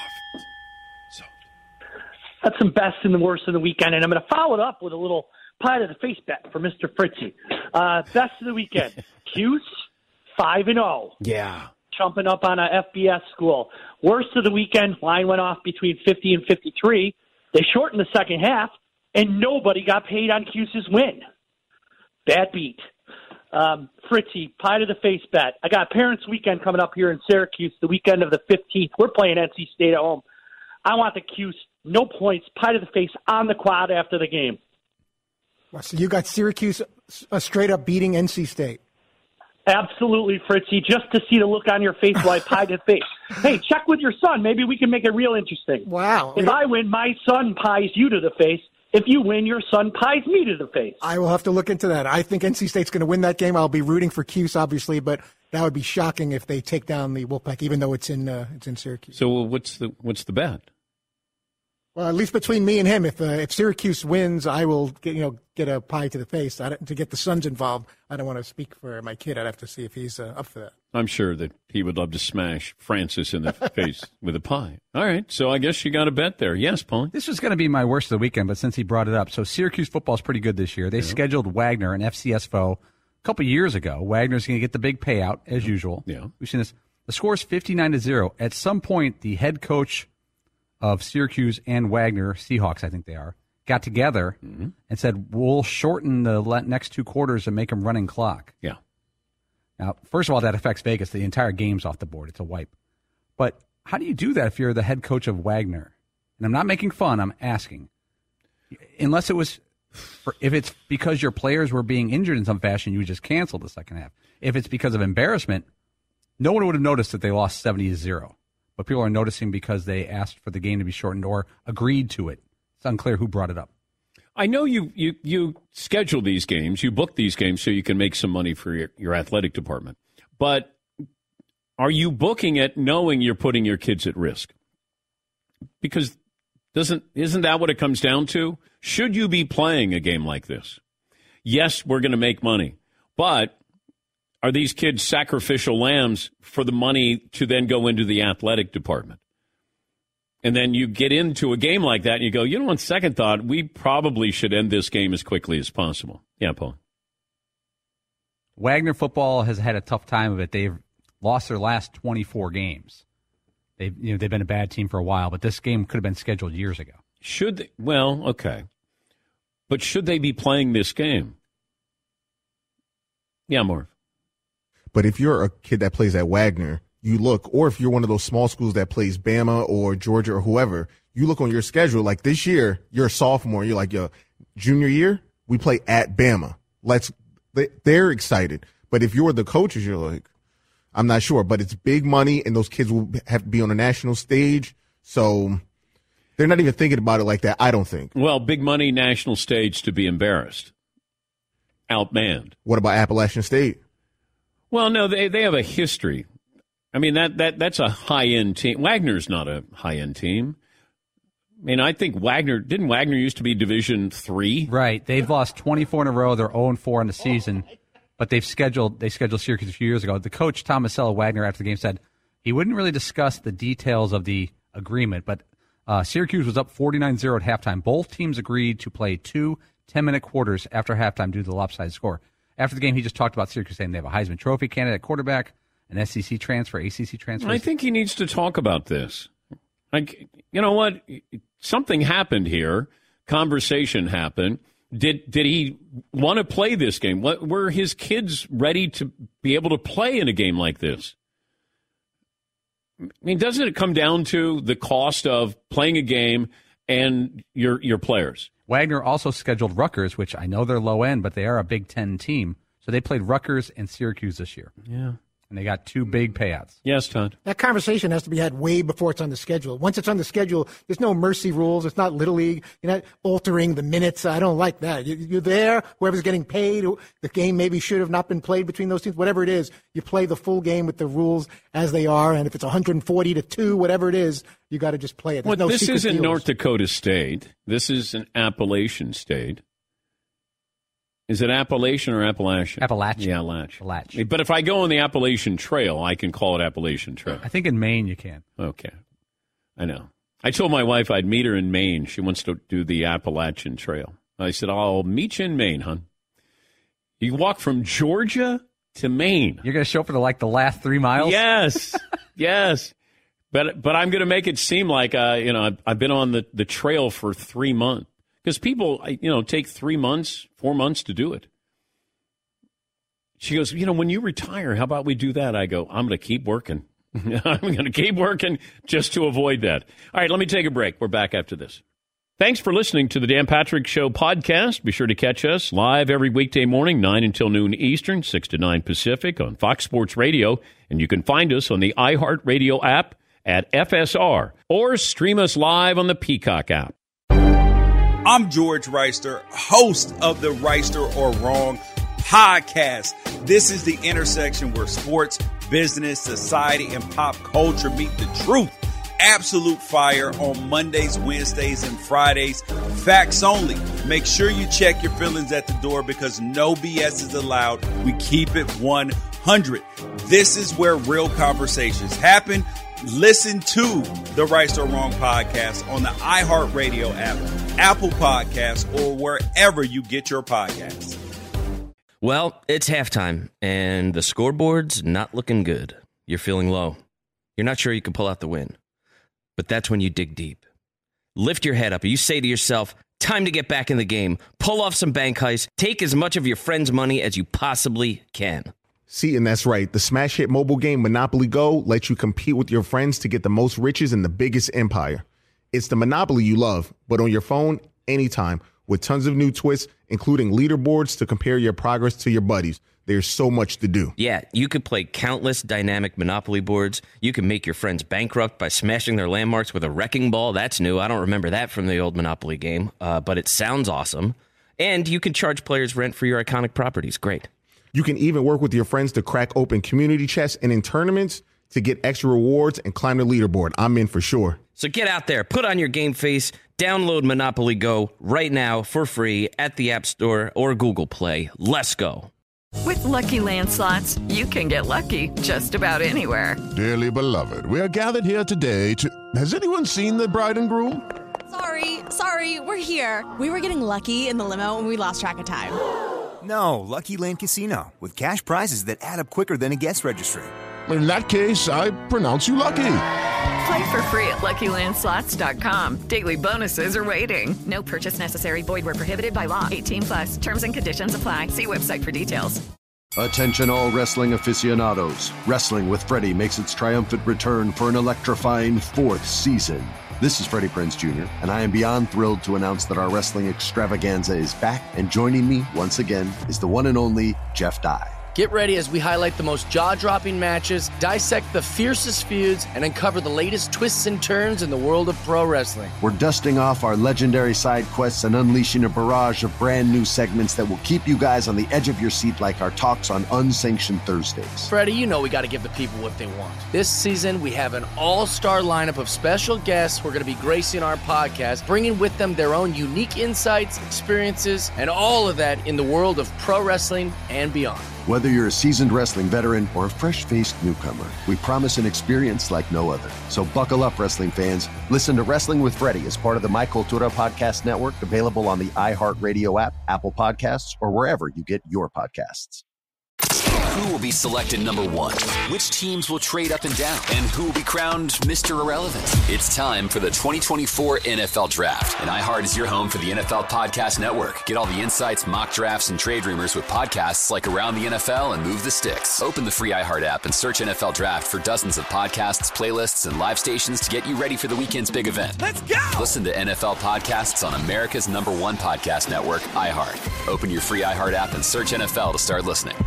That's some best and the worst of the weekend, and I'm going to follow it up with a little pie to the face bet for Mister Fritzy. Uh, best of the weekend, Cuse, five and oh. Yeah. Chumping up on a F B S school. Worst of the weekend, line went off between fifty and fifty-three. They shortened the second half, and nobody got paid on Cuse's win. Bad beat. Um, Fritzy, pie to the face bet. I got Parents Weekend coming up here in Syracuse the weekend of the fifteenth. We're playing N C State at home. I want the Cuse, no points, pie to the face on the quad after the game. Well, so you got Syracuse uh, straight up beating N C State. Absolutely, Fritzy, just to see the look on your face while I pie to the face. Hey, check with your son. Maybe we can make it real interesting. Wow. If I win, my son pies you to the face. If you win, your son pies me to the face. I will have to look into that. I think N C State's going to win that game. I'll be rooting for Cuse, obviously, but that would be shocking if they take down the Wolfpack, even though it's in uh, it's in Syracuse. So what's the what's the bet? Well, at least between me and him, if uh, if Syracuse wins, I will get you know get a pie to the face. I don't, to get the Suns involved, I don't want to speak for my kid. I'd have to see if he's uh, up for that. I'm sure that he would love to smash Francis in the face with a pie. All right, so I guess you got a bet there. Yes, Paul. This was going to be my worst of the weekend, but since he brought it up, so Syracuse football is pretty good this year. They yeah. scheduled Wagner, an F C S foe, a couple years ago. Wagner's going to get the big payout, as usual. Yeah. We've seen this. The score is fifty-nine to zero. At some point, the head coach of Syracuse and Wagner, Seahawks, I think they are, got together mm-hmm. and said, we'll shorten the next two quarters and make them running clock. Yeah. Now, first of all, that affects Vegas. The entire game's off the board. It's a wipe. But how do you do that if you're the head coach of Wagner? And I'm not making fun. I'm asking. Unless it was, for, if it's because your players were being injured in some fashion, you would just cancel the second half. If it's because of embarrassment, no one would have noticed that they lost seventy to zero. But people are noticing because they asked for the game to be shortened or agreed to it. It's unclear who brought it up. I know you, you, you schedule these games, you book these games so you can make some money for your, your athletic department. But are you booking it knowing you're putting your kids at risk? Because doesn't isn't that what it comes down to? Should you be playing a game like this? Yes, we're going to make money. But are these kids sacrificial lambs for the money to then go into the athletic department? And then you get into a game like that and you go, you know, on second thought, we probably should end this game as quickly as possible. Yeah, Paul. Wagner football has had a tough time of it. They've lost their last twenty-four games. They've, you know, they've been a bad team for a while, but this game could have been scheduled years ago. Should they, well, okay. But should they be playing this game? Yeah, Marv. But if you're a kid that plays at Wagner, you look, or if you're one of those small schools that plays Bama or Georgia or whoever, you look on your schedule, like this year, you're a sophomore, you're like, yo, junior year, we play at Bama. Let's, they're excited. But if you're the coaches, you're like, I'm not sure. But it's big money, and those kids will have to be on a national stage. So they're not even thinking about it like that, I don't think. Well, big money, national stage to be embarrassed. Outmanned. What about Appalachian State? Well, no, they they have a history. I mean, that, that that's a high-end team. Wagner's not a high-end team. I mean, I think Wagner, didn't Wagner used to be Division three? Right. They've lost twenty-four in a row. They're oh and four in the season. But they've scheduled, they scheduled Syracuse a few years ago. The coach, Tom Masella Wagner, after the game said he wouldn't really discuss the details of the agreement, but uh, Syracuse was up forty-nine zero at halftime. Both teams agreed to play two ten-minute quarters after halftime due to the lopsided score. After the game, he just talked about Syracuse saying they have a Heisman Trophy candidate at quarterback, an S E C transfer, A C C transfer. I think he needs to talk about this. Like, you know what? Something happened here. Conversation happened. Did did he want to play this game? What, were his kids ready to be able to play in a game like this? I mean, doesn't it come down to the cost of playing a game and your your players? Wagner also scheduled Rutgers, which I know they're low end, but they are a Big Ten team. So they played Rutgers and Syracuse this year. Yeah. And they got two big payouts. Yes, Todd. That conversation has to be had way before it's on the schedule. Once it's on the schedule, there's no mercy rules. It's not Little League. You're not altering the minutes. I don't like that. You're there. Whoever's getting paid, the game maybe should have not been played between those teams. Whatever it is, you play the full game with the rules as they are. And if it's one hundred forty to two, whatever it is, you got to just play it. There's Well, no this secret isn't deals. North Dakota State. This is an Appalachian State. Is it Appalachian or Appalachian? Appalachian. Yeah, Appalachian. Appalachian. But if I go on the Appalachian Trail, I can call it Appalachian Trail. I think in Maine you can. Okay. I know. I told my wife I'd meet her in Maine. She wants to do the Appalachian Trail. I said, I'll meet you in Maine, hon. You walk from Georgia to Maine. You're going to show up for the, like the last three miles? Yes. Yes. But but I'm going to make it seem like, uh, you know, I've, I've been on the, the trail for three months. Because people, you know, take three months, four months to do it. She goes, you know, when you retire, how about we do that? I go, I'm going to keep working. I'm going to keep working just to avoid that. All right, let me take a break. We're back after this. Thanks for listening to the Dan Patrick Show podcast. Be sure to catch us live every weekday morning, nine until noon Eastern, six to nine Pacific on Fox Sports Radio. And you can find us on the iHeartRadio app at F S R or stream us live on the Peacock app. I'm George Reister, host of the Reister or Wrong podcast. This is the intersection where sports, business, society, and pop culture meet the truth. Absolute fire on Mondays, Wednesdays, and Fridays. Facts only. Make sure you check your feelings at the door because no B S is allowed. We keep it one hundred. This is where real conversations happen. Listen to the Right or Wrong podcast on the iHeartRadio app, Apple Podcasts, or wherever you get your podcasts. Well, it's halftime, and the scoreboard's not looking good. You're feeling low. You're not sure you can pull out the win. But that's when you dig deep. Lift your head up. You say to yourself, time to get back in the game. Pull off some bank heists. Take as much of your friend's money as you possibly can. See, and that's right. The smash hit mobile game Monopoly Go lets you compete with your friends to get the most riches in the biggest empire. It's the Monopoly you love, but on your phone, anytime, with tons of new twists, including leaderboards to compare your progress to your buddies. There's so much to do. Yeah, you could play countless dynamic Monopoly boards. You can make your friends bankrupt by smashing their landmarks with a wrecking ball. That's new. I don't remember that from the old Monopoly game, uh, but it sounds awesome. And you can charge players rent for your iconic properties. Great. You can even work with your friends to crack open community chests and in tournaments to get extra rewards and climb the leaderboard. I'm in for sure. So get out there, put on your game face, download Monopoly Go right now for free at the App Store or Google Play. Let's go. With Lucky Land Slots, you can get lucky just about anywhere. Dearly beloved, we are gathered here today to... Has anyone seen the bride and groom? Sorry, sorry, we're here. We were getting lucky in the limo and we lost track of time. No, Lucky Land Casino, with cash prizes that add up quicker than a guest registry. In that case, I pronounce you lucky. Play for free at Lucky Land Slots dot com. Daily bonuses are waiting. No purchase necessary. Void where prohibited by law. eighteen plus. Terms and conditions apply. See website for details. Attention all wrestling aficionados. Wrestling with Freddie makes its triumphant return for an electrifying fourth season. This is Freddie Prinze Junior, and I am beyond thrilled to announce that our wrestling extravaganza is back, and joining me once again is the one and only Jeff Dye. Get ready as we highlight the most jaw-dropping matches, dissect the fiercest feuds, and uncover the latest twists and turns in the world of pro wrestling. We're dusting off our legendary side quests and unleashing a barrage of brand new segments that will keep you guys on the edge of your seat like our talks on Unsanctioned Thursdays. Freddie, you know we got to give the people what they want. This season, we have an all-star lineup of special guests who are going to be gracing our podcast, bringing with them their own unique insights, experiences, and all of that in the world of pro wrestling and beyond. Whether you're a seasoned wrestling veteran or a fresh-faced newcomer, we promise an experience like no other. So buckle up, wrestling fans. Listen to Wrestling with Freddie as part of the My Cultura Podcast Network, available on the iHeartRadio app, Apple Podcasts, or wherever you get your podcasts. Who will be selected number one? Which teams will trade up and down? And who will be crowned Mister Irrelevant? It's time for the twenty twenty-four N F L Draft. And iHeart is your home for the N F L Podcast Network. Get all the insights, mock drafts, and trade rumors with podcasts like Around the N F L and Move the Sticks. Open the free iHeart app and search N F L Draft for dozens of podcasts, playlists, and live stations to get you ready for the weekend's big event. Let's go! Listen to N F L podcasts on America's number one podcast network, iHeart. Open your free iHeart app and search N F L to start listening.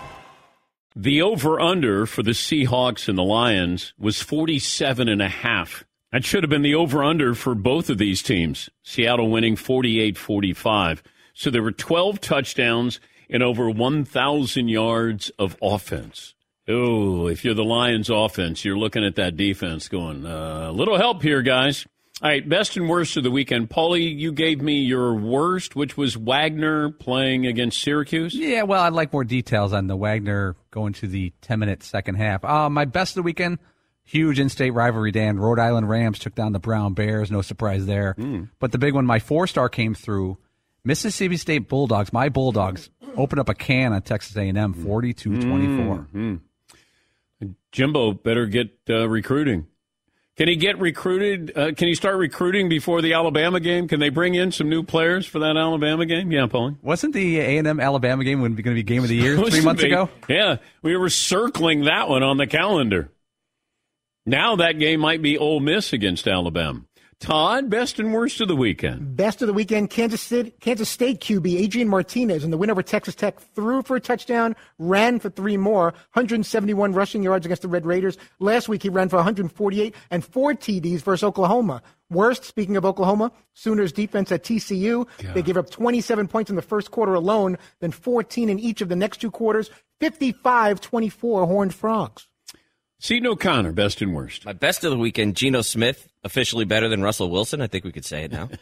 The over-under for the Seahawks and the Lions was forty-seven and a half. That should have been the over-under for both of these teams. Seattle winning forty-eight forty-five. So there were twelve touchdowns and over one thousand yards of offense. Oh, if you're the Lions offense, you're looking at that defense going, a uh, little help here, guys. All right, best and worst of the weekend. Paulie, you gave me your worst, which was Wagner playing against Syracuse. Yeah, well, I'd like more details on the Wagner going to the ten-minute second half. Uh, my best of the weekend, huge in-state rivalry, Dan. Rhode Island Rams took down the Brown Bears. No surprise there. Mm. But the big one, my four-star came through. Mississippi State Bulldogs, my Bulldogs, opened up a can on Texas A and M, forty-two twenty-four. Mm. Jimbo better get uh, recruiting. Can he get recruited? Uh, can he start recruiting before the Alabama game? Can they bring in some new players for that Alabama game? Yeah, Paulie. Wasn't the A and M Alabama game going to be game of the year three months be. ago? Yeah, we were circling that one on the calendar. Now that game might be Ole Miss against Alabama. Todd, best and worst of the weekend. Best of the weekend, Kansas City, Kansas State Q B Adrian Martinez in the win over Texas Tech threw for a touchdown, ran for three more, one hundred seventy-one rushing yards against the Red Raiders. Last week he ran for one hundred forty-eight and four T Ds versus Oklahoma. Worst, speaking of Oklahoma, Sooners defense at T C U. God. They gave up twenty-seven points in the first quarter alone, then fourteen in each of the next two quarters, fifty-five twenty-four Horned Frogs. Seton O'Connor, best and worst. My best of the weekend, Geno Smith, officially better than Russell Wilson. I think we could say it now.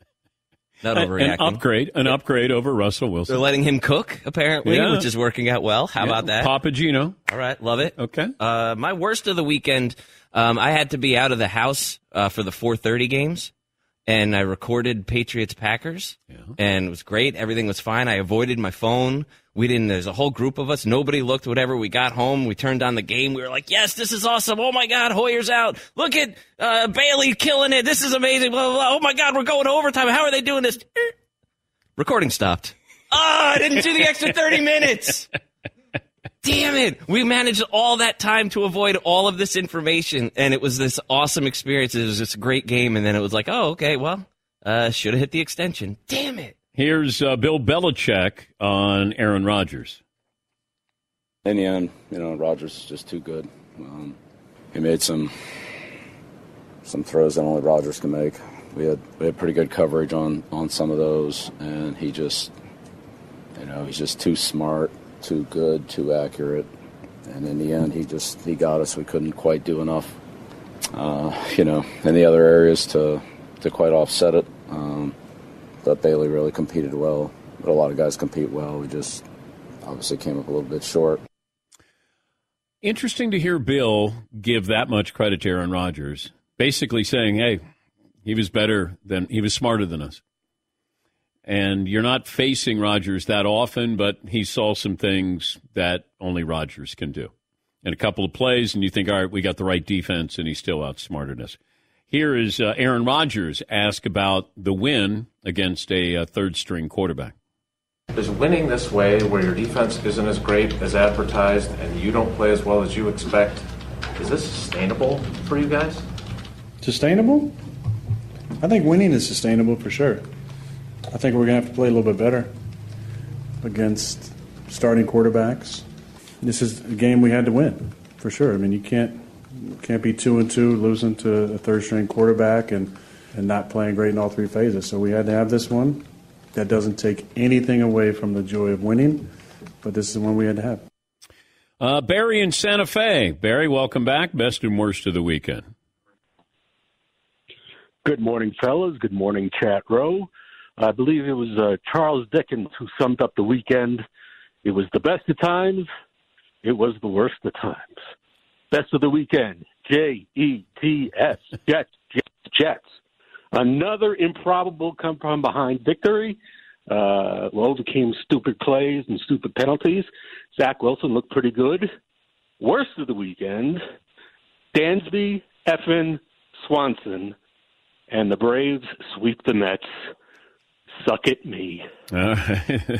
Not overreacting. An upgrade, an upgrade over Russell Wilson. They're letting him cook, apparently, yeah. which is working out well. How yeah. about that? Papa Geno. All right, love it. Okay. Uh, my worst of the weekend, um, I had to be out of the house uh, for the four thirty games, and I recorded Patriots-Packers, yeah. and it was great. Everything was fine. I avoided my phone. We didn't, there's a whole group of us. Nobody looked, whatever. We got home. We turned on the game. We were like, yes, this is awesome. Oh, my God, Hoyer's out. Look at uh, Bailey killing it. This is amazing. Blah, blah, blah. Oh, my God, we're going to overtime. How are they doing this? Recording stopped. Oh, I didn't do the extra thirty minutes. Damn it. We managed all that time to avoid all of this information, and it was this awesome experience. It was just a great game, and then it was like, oh, okay, well, uh, should have hit the extension. Damn it. Here's uh, Bill Belichick on Aaron Rodgers. In the end, you know, Rodgers is just too good. Um, he made some some throws that only Rodgers can make. We had we had pretty good coverage on, on some of those, and he just, you know, he's just too smart, too good, too accurate. And in the end, he just he got us. We couldn't quite do enough, uh, you know, in the other areas to to quite offset it. Um, But Bailey really competed well. But a lot of guys compete well. We just, obviously came up a little bit short. Interesting to hear Bill give that much credit to Aaron Rodgers, basically saying, hey, he was better than, he was smarter than us. And you're not facing Rodgers that often, but he saw some things that only Rodgers can do. And a couple of plays, and you think, all right, we got the right defense, and he still outsmarted us. Here is uh, Aaron Rodgers asked about the win against a uh, third-string quarterback. Is winning this way, where your defense isn't as great as advertised and you don't play as well as you expect, is this sustainable for you guys? Sustainable? I think winning is sustainable for sure. I think we're going to have to play a little bit better against starting quarterbacks. This is a game we had to win, for sure. I mean, you can't can't be two and two losing to a third-string quarterback and, and not playing great in all three phases. So we had to have this one. That doesn't take anything away from the joy of winning, but this is the one we had to have. Uh, Barry in Santa Fe. Barry, welcome back. Best and worst of the weekend. Good morning, fellas. Good morning, Chat Row. I believe it was uh, Charles Dickens who summed up the weekend. It was the best of times. It was the worst of times. Best of the weekend. J E T S. Jets, Jets, Jets. Another improbable come-from-behind victory. Uh, overcame stupid plays and stupid penalties. Zach Wilson looked pretty good. Worst of the weekend, Dansby, effin' Swanson, and the Braves sweep the Mets. Suck it, me. All right.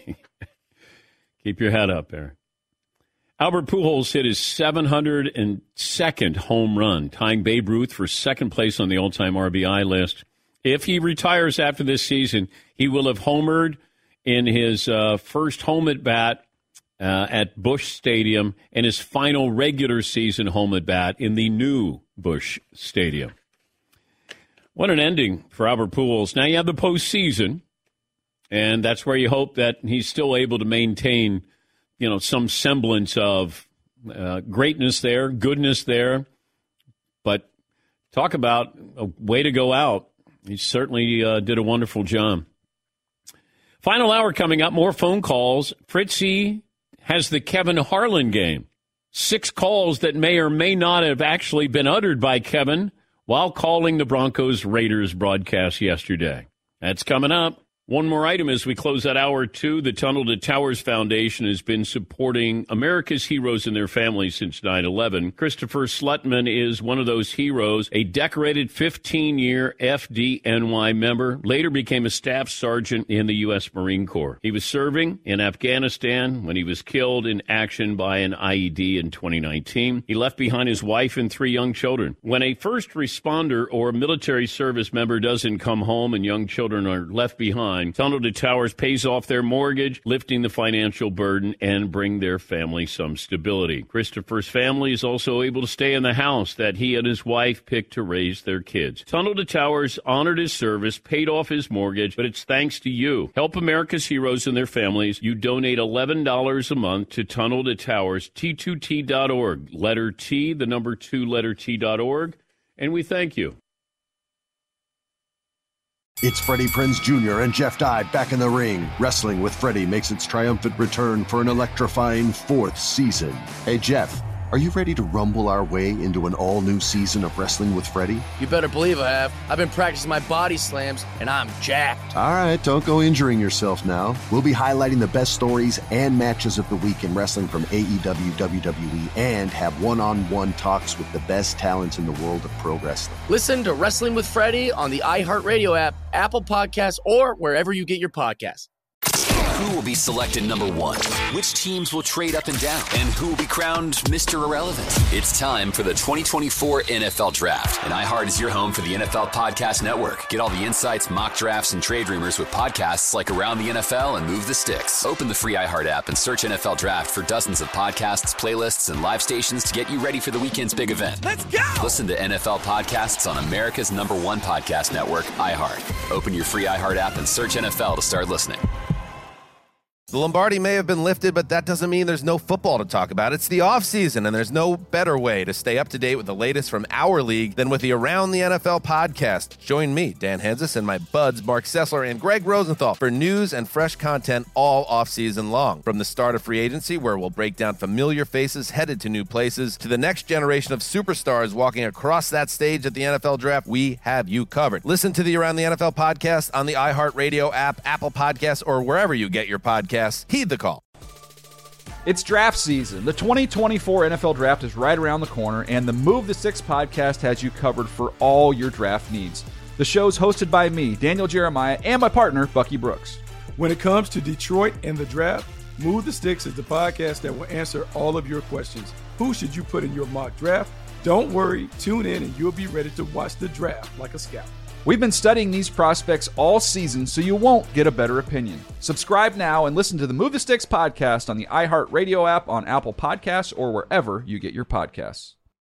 Keep your head up, Aaron. Albert Pujols hit his seven hundred second home run, tying Babe Ruth for second place on the all-time R B I list. If he retires after this season, he will have homered in his uh, first home at bat uh, at Busch Stadium and his final regular season home at bat in the new Busch Stadium. What an ending for Albert Pujols. Now you have the postseason, and that's where you hope that he's still able to maintain, you know, some semblance of uh, greatness there, goodness there. But talk about a way to go out. He certainly uh, did a wonderful job. Final hour coming up, more phone calls. Fritzy has the Kevin Harlan game. Six calls that may or may not have actually been uttered by Kevin while calling the Broncos-Raiders broadcast yesterday. That's coming up. One more item as we close out hour two. The Tunnel to Towers Foundation has been supporting America's heroes and their families since nine eleven. Christopher Slutman is one of those heroes, a decorated fifteen-year F D N Y member, later became a staff sergeant in the U S Marine Corps. He was serving in Afghanistan when he was killed in action by an I E D in twenty nineteen. He left behind his wife and three young children. When a first responder or military service member doesn't come home and young children are left behind, Tunnel to Towers pays off their mortgage, lifting the financial burden and bring their family some stability. Christopher's family is also able to stay in the house that he and his wife picked to raise their kids. Tunnel to Towers honored his service, paid off his mortgage, but it's thanks to you. Help America's heroes and their families. You donate eleven dollars a month to Tunnel to Towers, T two T dot org. Letter T, the number two, letter T dot org, and we thank you. It's Freddie Prinze Junior and Jeff Dye back in the ring. Wrestling with Freddie makes its triumphant return for an electrifying fourth season. Hey, Jeff, are you ready to rumble our way into an all-new season of Wrestling with Freddie? You better believe I have. I've been practicing my body slams, and I'm jacked. All right, don't go injuring yourself now. We'll be highlighting the best stories and matches of the week in wrestling from A E W, W W E, and have one-on-one talks with the best talents in the world of pro wrestling. Listen to Wrestling with Freddie on the iHeartRadio app, Apple Podcasts, or wherever you get your podcasts. Who will be selected number one? Which teams will trade up and down? And who will be crowned Mister Irrelevant? It's time for the twenty twenty-four N F L Draft. And iHeart is your home for the N F L Podcast Network. Get all the insights, mock drafts, and trade rumors with podcasts like Around the N F L and Move the Sticks. Open the free iHeart app and search N F L Draft for dozens of podcasts, playlists, and live stations to get you ready for the weekend's big event. Let's go! Listen to N F L podcasts on America's number one podcast network, iHeart. Open your free iHeart app and search N F L to start listening. The Lombardi may have been lifted, but that doesn't mean there's no football to talk about. It's the offseason, and there's no better way to stay up to date with the latest from our league than with the Around the N F L podcast. Join me, Dan Hanzus, and my buds Mark Sessler and Greg Rosenthal for news and fresh content all offseason long. From the start of free agency, where we'll break down familiar faces headed to new places, to the next generation of superstars walking across that stage at the N F L Draft, we have you covered. Listen to the Around the N F L podcast on the iHeartRadio app, Apple Podcasts, or wherever you get your podcasts. Heed the call. It's draft season. The twenty twenty-four N F L Draft is right around the corner, and the Move the Six podcast has you covered for all your draft needs. The show's hosted by me, Daniel Jeremiah, and my partner, Bucky Brooks. When it comes to Detroit and the draft, Move the Sticks is the podcast that will answer all of your questions. Who should you put in your mock draft? Don't worry, tune in and you'll be ready to watch the draft like a scout. We've been studying these prospects all season, so you won't get a better opinion. Subscribe now and listen to the Move the Sticks podcast on the iHeartRadio app, on Apple Podcasts, or wherever you get your podcasts.